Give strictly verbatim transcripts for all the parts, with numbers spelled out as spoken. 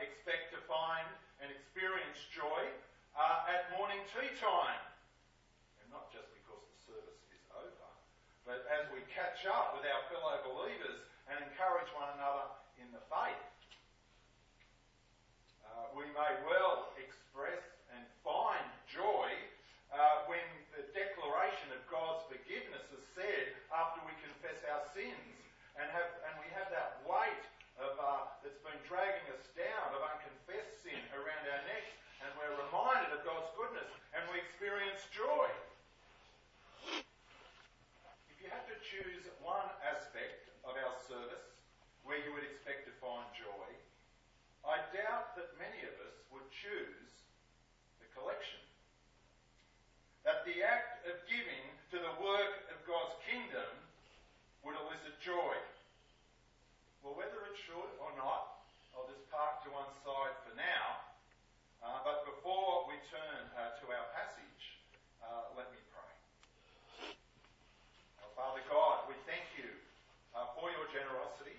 expect to find and experience joy uh, at morning tea time. And not just because the service is over, but as we catch up with our fellow believers and encourage one another in the faith. Uh, we may well express and find joy uh, when the declaration of God's forgiveness is said after we confess our sins, and have and we have that weight of uh, that's been dragging us down of unconfessed sin around our necks, and we're reminded of God's goodness, and we experience joy. If you had to choose one aspect of our service where you would expect to find joy, I doubt that many of us would choose the collection. That the act of giving to the work of God's kingdom would elicit joy. Well, whether it should or not, I'll just park to one side for now. Uh, but before we turn uh, to our passage, uh, let me pray. Our Father God, we thank you uh, for your generosity.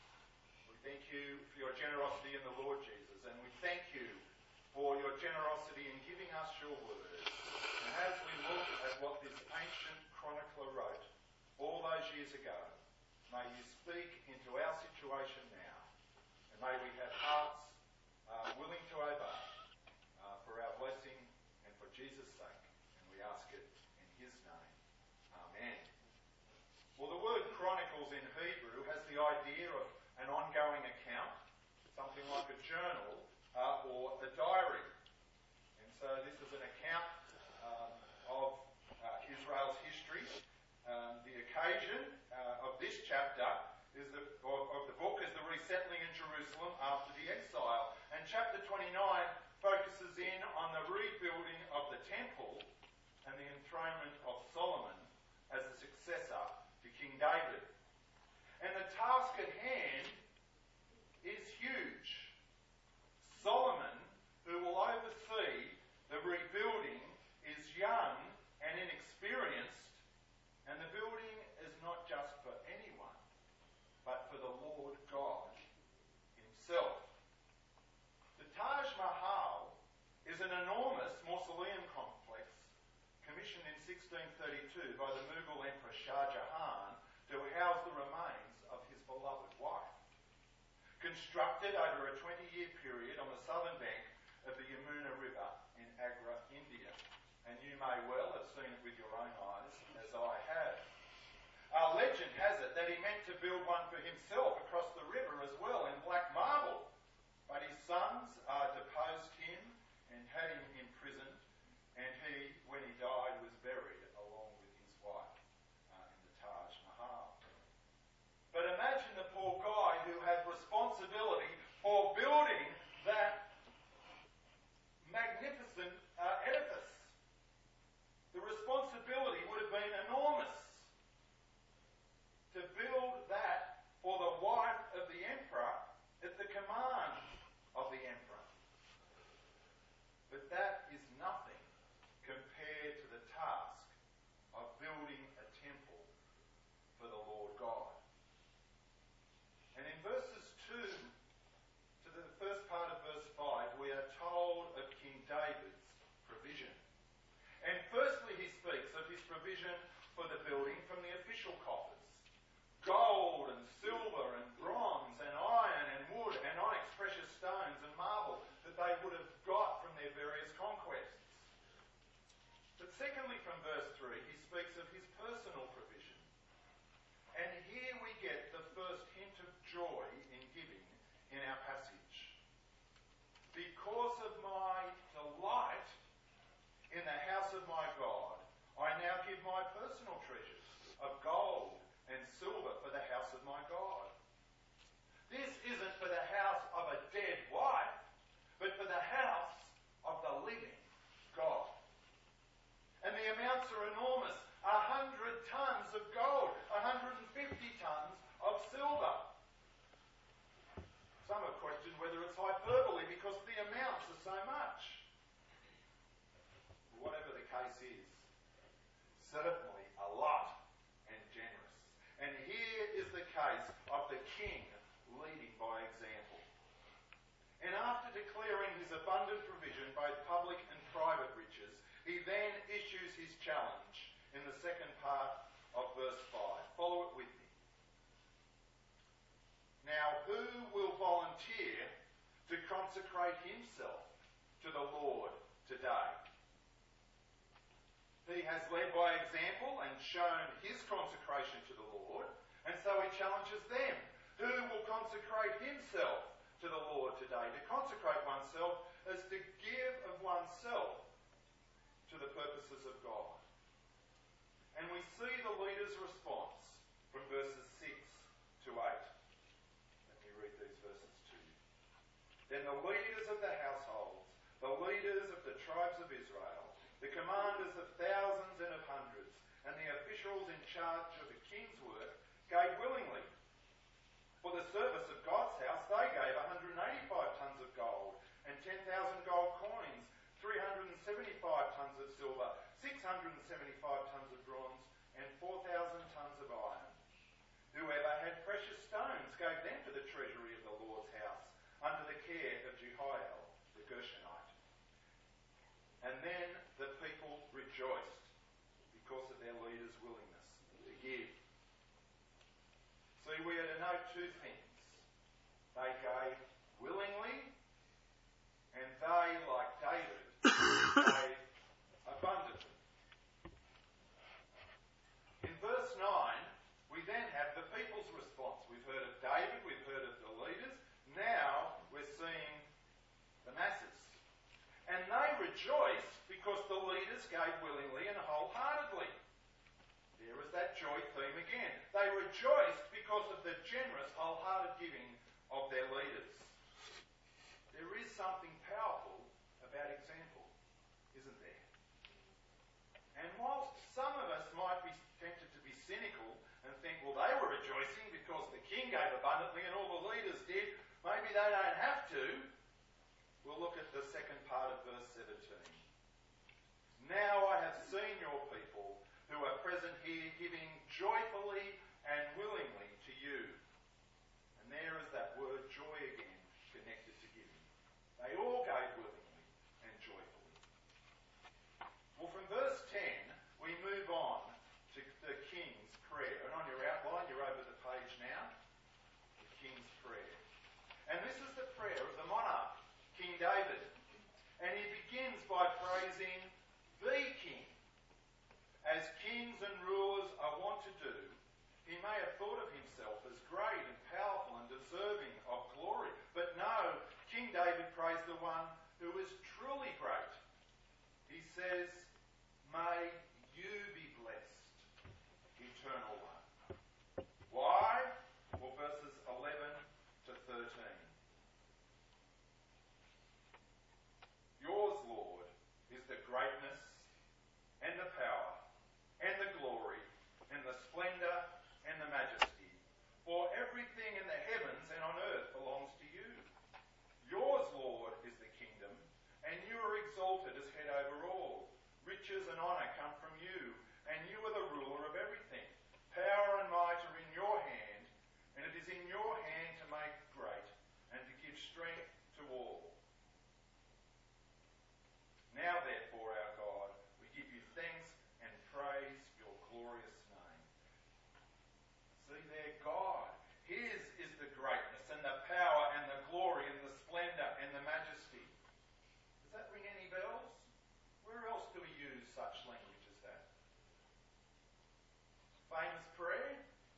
We thank you for your generosity in the Lord Jesus, and we thank you for your generosity in giving us your word. And as we look at what this ancient chronicler wrote all those years ago, may you speak into our situation now, and may we have hearts uh, willing to obey uh, for our blessing and for Jesus' sake. And we ask it in his name. Amen. Well, the word chronicles in Hebrew has the idea of an ongoing account, something like a journal uh, or a diary. And so this is an account um, of uh, Israel's history. Um, the occasion uh, of this chapter is the, of, of the book is the resettling in Jerusalem after the exile. And chapter twenty-nine focuses in on the rebuilding of the temple and the enthronement of Solomon as the successor to King David. And the task at hand is huge. Solomon, who will oversee the rebuilding, is young and inexperienced, and the building is not just for anyone, but for the Lord God himself. The Taj Mahal is an enormous mausoleum complex commissioned in sixteen thirty-two by the Mughal Emperor Shah Jahan to house the remains of his beloved wife. Constructed over a twenty-year period on the southern bank of the Yamuna River in Agra, India. And you may well have seen it with your own eyes, as I have. Our legend has it that he meant to build one for himself across the river as well in black marble. But his sons uh, deposed him and had him imprisoned, and he, when he died, was buried along with his wife uh, in the Taj Mahal. But imagine the poor guy who had responsibility for building that magnificent uh, edifice. The responsibility would have been enormous to build that for the wife of the emperor at the command of the emperor. But that is nothing compared to the task of building a temple for the Lord God. And in verses two to the first part of verse five, we are told of King David's provision. And firstly, he speaks of his provision for the building from the official coffers. Gold and silver and bronze and iron and wood and onyx, precious stones and marble that they would have got from their various conquests. But secondly, from verse three, he speaks of his personal provision. And here we get the first hint of joy in giving in our passage. Because of my delight in the house of my God, I now give my personal treasures of gold and silver for the house of my God. This isn't for the house of a dead wife, but for the house of the living God. And the amounts are enormous. A hundred tons of gold, one hundred fifty tons of silver. Some have questioned whether it's hyperbole because the amounts are so much. Whatever the case is, certainly a lot and generous. And here is the case of the king leading by example. And after both public and private riches, he then issues his challenge in the second part of verse five. Follow it with me. Now, who will volunteer to consecrate himself to the Lord today? He has led by example and shown his consecration to the Lord, and so he challenges them. Who will consecrate himself to the Lord today? To consecrate oneself is to give of oneself to the purposes of God. And we see the leader's response from verses six to eight. Let me read these verses to you. Then the leaders of the households, the leaders of the tribes of Israel, the commanders of thousands and of hundreds, and the officials in charge of the king's work gave willingly. For the service of God's house, they gave one hundred eighty-five tons of gold and ten thousand gold coins, three hundred seventy-five tons of silver, six hundred seventy-five tons of bronze, and four thousand tons of iron. Whoever had precious stones gave them to the treasury of the Lord's house, under the care of Jehiel the Gershonite. And then the people rejoiced because of their leaders' willingness to give. See, we are to note two things. They gave willingly, and they, like David, gave abundantly. In verse nine, we then have the people's response. We've heard of David, we've heard of the leaders. Now we're seeing the masses. And they rejoiced because the leaders gave willingly and wholeheartedly. There is that joy theme again. They rejoiced because of the generous, wholehearted giving of their leaders. There is something powerful about example, isn't there? And whilst some of us might be tempted to be cynical and think, well, they were rejoicing because the king gave abundantly and all the leaders did, maybe they don't have to. We'll look at the second part of verse seventeen. Now I have seen your people who are present here giving joyfully and willingly to you. And there is that word joy again connected to giving. They all gave willingly and joyfully. Well, from verse ten, we move on to the king's prayer. And on your outline, you're over the page now, the king's prayer. And this is the prayer of the monarch, King David. And he begins by praising the king. As kings and rulers are wont to do, he may have thought of himself as great and powerful and deserving of glory. But no, King David praised the one who is truly great. He says, may you be blessed, eternal one. Why? Well, verses eleven to thirteen. Yours, Lord, is the greatness and the power and the glory and the splendour and the majesty. For everything in the heavens and on earth belongs to you. Yours, Lord, is the kingdom, and you are exalted as head over all. Riches and honour come from you, and you are the ruler of everything. Power and might are in your hand, and it is in your hand to make great and to give strength to all. Now, therefore, our God, we give you thanks and praise your glorious name. See there, God, his is the greatness and the power and the glory and the splendour and the majesty. Does that ring any bells? Where else do we use such language as that? Famous prayer?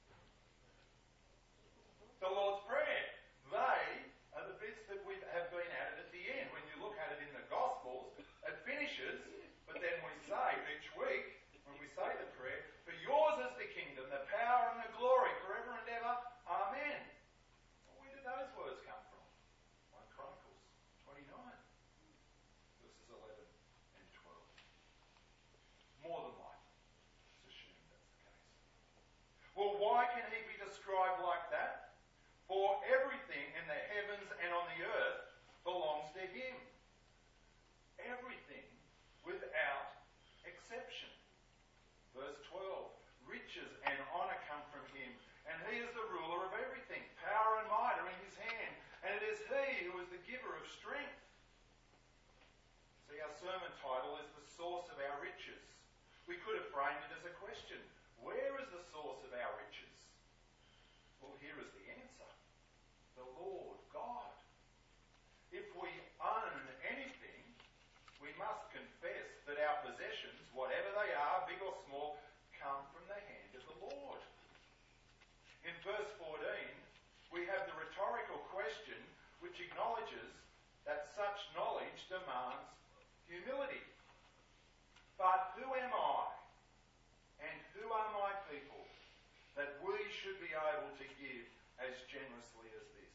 The Lord's Prayer. They are the bits that we have been added at the end. When you look at it in the Gospels, it finishes, but then we say each week, when we say the prayer, for yours is the kingdom, the power and the glory, forever and ever. Amen. Well, where did those words come from? First Chronicles twenty-nine, verses eleven and twelve. More than likely, it's assumed that's the case. Well, why can he be described like that? For everything in the heavens and on the earth belongs to him. Everything without exception. Verse twelve, riches and honour come from him, and he is the ruler of everything. Power and might are in his hand, and it is he who is the giver of strength. sermon title is The Source of Our Riches. We could have framed it as a question. Where is the source of our riches? Well, here is the answer. The Lord God. If we own anything, we must confess that our possessions, whatever they are, big or small, come from the hand of the Lord. In verse fourteen, we have the rhetorical question which acknowledges that such knowledge demands humility. But who am I and who are my people that we should be able to give as generously as this?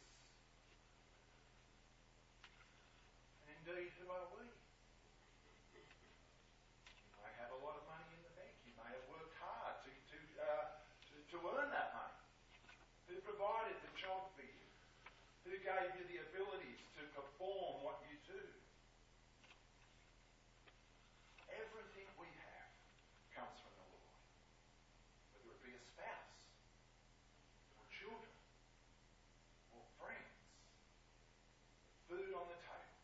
And indeed, who are we? You may have a lot of money in the bank. You may have worked hard to, to, uh, to, to earn that money. Who provided the job for you? Who gave you the abilities to perform what you do? Everything we have comes from the Lord. Whether it be a spouse, or children, or friends, food on the table.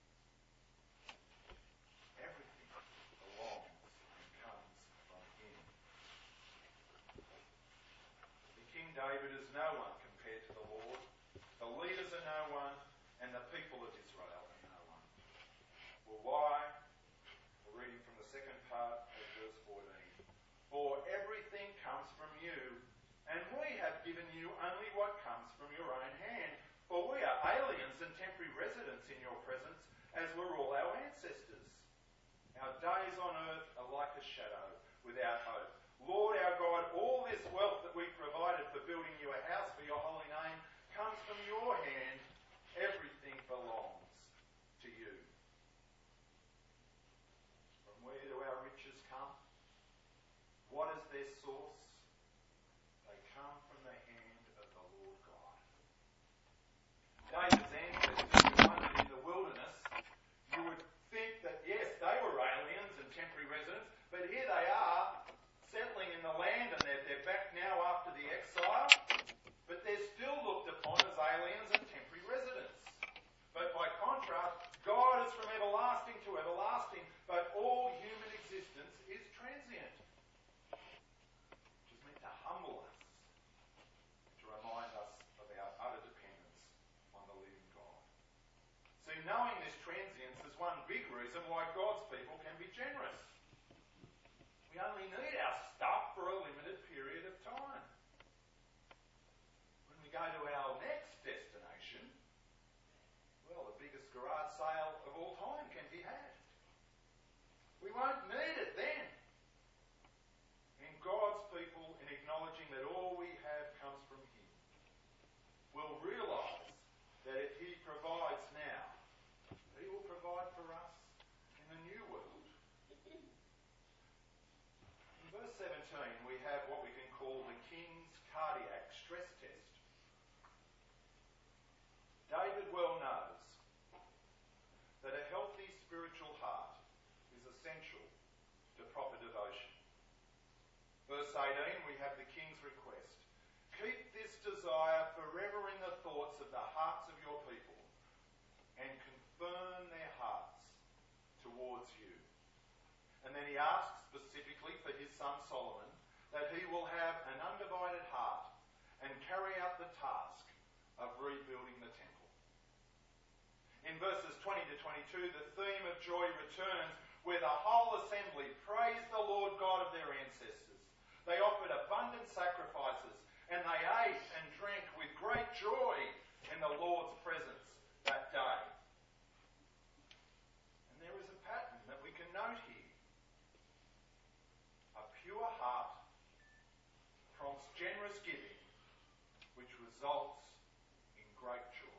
Everything belongs and comes from Him. The King David is no one compared to the Lord. The leaders are no one, and the people of Israel are no one. Well, why? We're reading from the second part of verse fourteen. For everything comes from you, and we have given you only what comes from your own hand. For we are aliens and temporary residents in your presence, as were all our ancestors. Our days on earth are like a shadow without hope. Lord our God, all this wealth that we provided for building you a house for your holy name comes from your hand. Everything belongs to you. From where do our riches come? What is their source? They come from the hand of the Lord God. David's ancestors who wandered in the wilderness, you would think that yes, they were aliens and temporary residents, but here they are settling in the land, and they're, they're back now after the exile. But they're still looked upon as aliens and temporary residents. But by contrast, God is from everlasting to everlasting, but all human existence is transient. Which is meant to humble us, to remind us of our utter dependence on the living God. See, knowing this transience is one big reason why God's people can be generous. We only need our stuff for a limited period of time. When we go to our next destination, well, the biggest garage sale of all time can be had. We won't need it then. And God's people, in acknowledging that all we have comes from Him, will realise that if He provides now, He will provide for us in the new world. In verse seventeen, we have what we can call the King's cardiac stress test. David well knows that a healthy spiritual heart is essential to proper devotion. Verse eighteen, we have the King's request. Keep this desire forever in the thoughts of the hearts of your people, and confirm their hearts towards you. And then he asks specifically for his son Solomon that he will have an undivided heart and carry out the task of rebuilding the temple. In verses twenty to twenty-two, the theme of joy returns, where the whole assembly praised the Lord God of their ancestors. They offered abundant sacrifices, and they ate and drank with great joy in the Lord's presence that day. And there is a pattern that we can note here. A pure heart prompts generous giving, which results in great joy.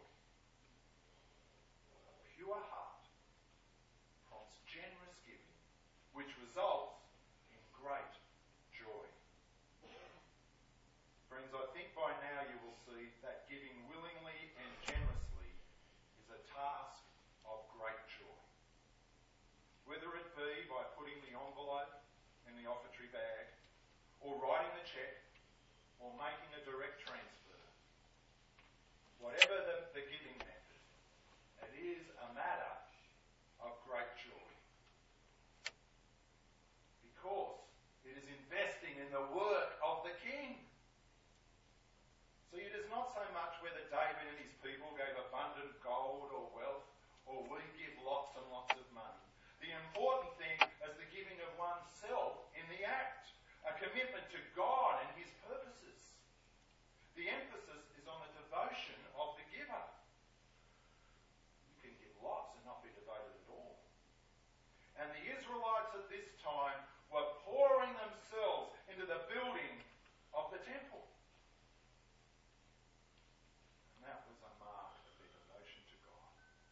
A pure heart prompts generous giving, which results in great joy. Friends, I think by now you will see that giving willingly and generously is a task of great joy. Whether it be by putting the envelope in the offertory bag, or writing the cheque, or making a direct transfer. Whatever the, the giving method, it is a matter of great joy. commitment to God and his purposes. The emphasis is on the devotion of the giver. You can give lots and not be devoted at all. And the Israelites at this time were pouring themselves into the building of the temple. And that was a mark of their devotion to God.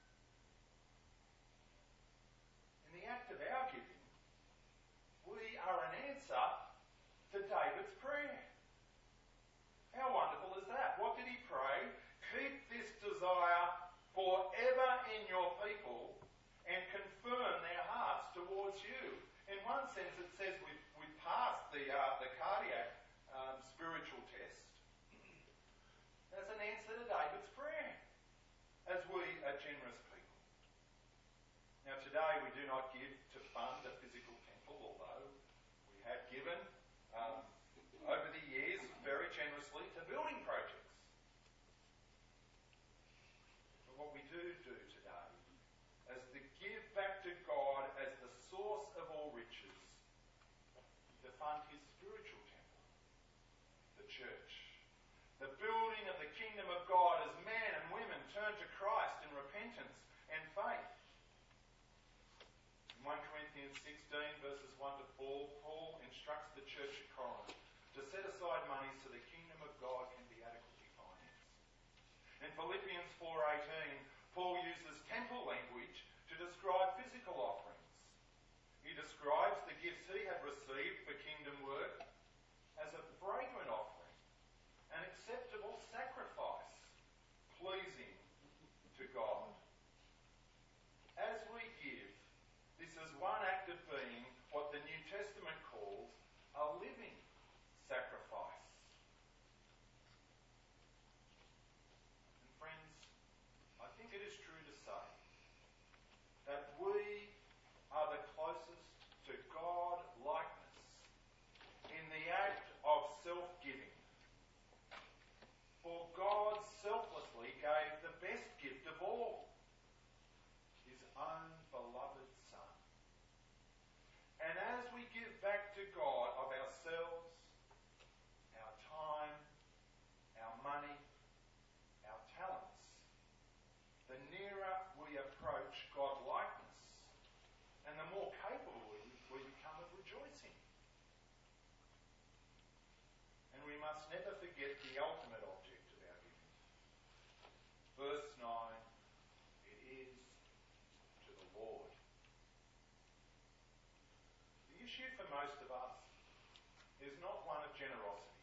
In the act of our giving, we are an answer to David's prayer. How wonderful is that? What did he pray? Keep this desire forever in your people and confirm their hearts towards you. In one sense, it says we've, we've passed the, uh, the cardiac um, spiritual test. That's an answer to David's prayer, as we are generous people. Now today we do not give to fund a physical temple, although we have given um, over the years very generously to building projects. But what we do do today is to give back to God as the source of all riches to fund his spiritual temple, the church. The building of the kingdom of God as men and women turn to Christ in repentance and faith. In First Corinthians sixteen, verses one to four, Paul instructs the church at Corinth to set aside money so the kingdom of God can be adequately financed. In Philippians four eighteen, Paul uses temple language to describe physical offerings. He describes the gifts he had received for kingdom work as a fragrant offering, an acceptable sacrifice, pleasing to God. As we give, this is one act of being what the New Testament calls a living sacrifice. And friends, I think it is true to say that we are the closest to God likeness in the act of self-giving. For God selflessly gave the best gift of all, his own beloved Son. And as we give back to God of ourselves, our time, our money, our talents, the nearer we approach God-likeness, and the more capable we, we become of rejoicing. And we must never forget the ultimate object of our giving. Verse nine, it is to the Lord. The issue for most of us is not one of generosity.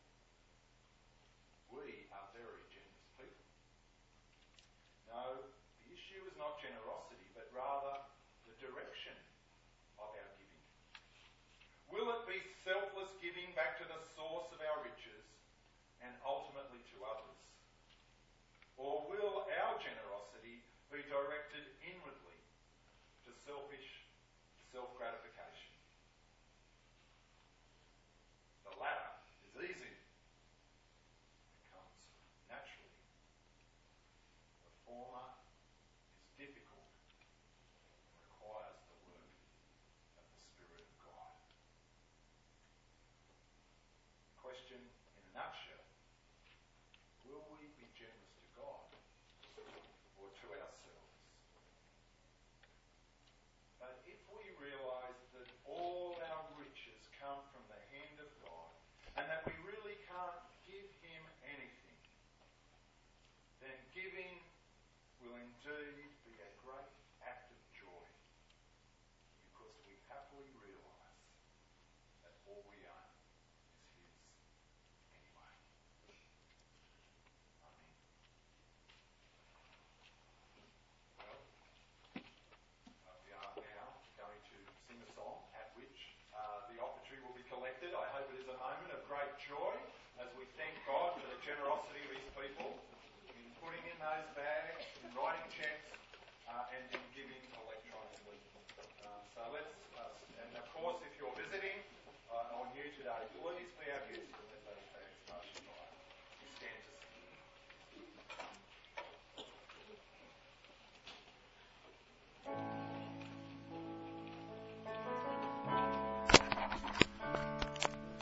We are very generous people. No, the issue is not generosity, but rather the direction of our giving. Will it be selfless giving back to the source of our riches and ultimately to others? Or will our generosity be directed inwardly to selfish self-gratification? The latter is easy. It comes naturally. The former is difficult and requires the work of the Spirit of God. The question in a nutshell, will we be generous to God or to ourselves? But if we realise that all our riches come from the hand of God and that we really can't give him anything, then giving will indeed